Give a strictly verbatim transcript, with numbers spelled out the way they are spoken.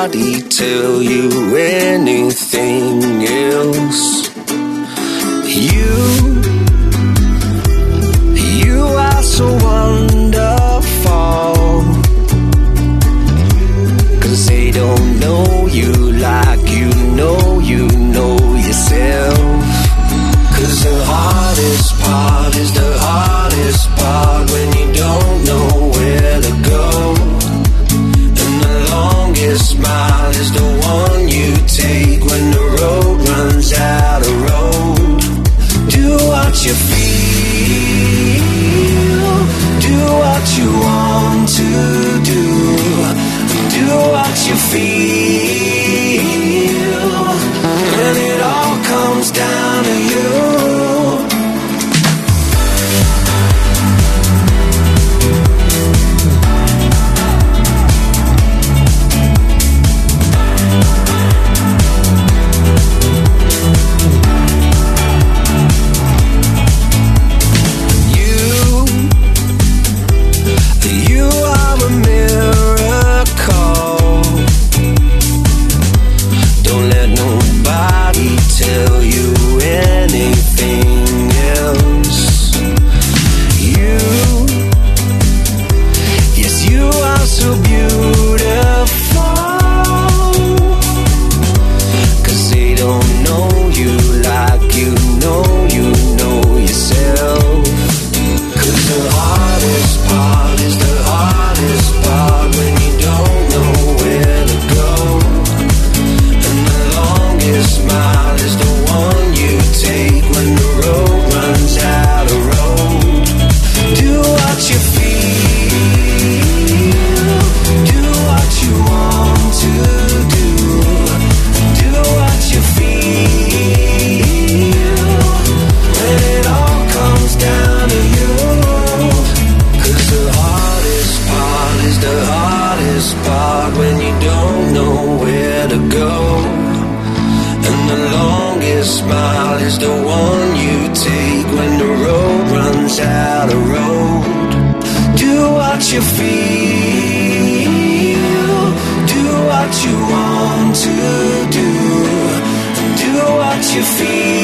nobody tell you anything else. You, you are so wonderful, 'cause they don't know you like you know you know yourself. 'Cause the hardest part is the hardest part when you don't know where to go. And the longest smile is the one you take when the road runs out of road. Do what you feel, do what you want to do, do what you feel, and it all comes down to you. Tell you anything else. You, yes, you are so beautiful, 'cause they don't know you like you know you know yourself. 'Cause the hardest part is the hardest part when you don't know where to go. And the longest smile is the one you take when the road runs out of road. Do what you feel, do what you want to do, do what you feel, when it all comes down to you. 'Cause the hardest part is the hardest part when you don't know where to go. And the longest smile is the one you take when the road runs out of road. Do what you feel, do what you want to do, do what you feel.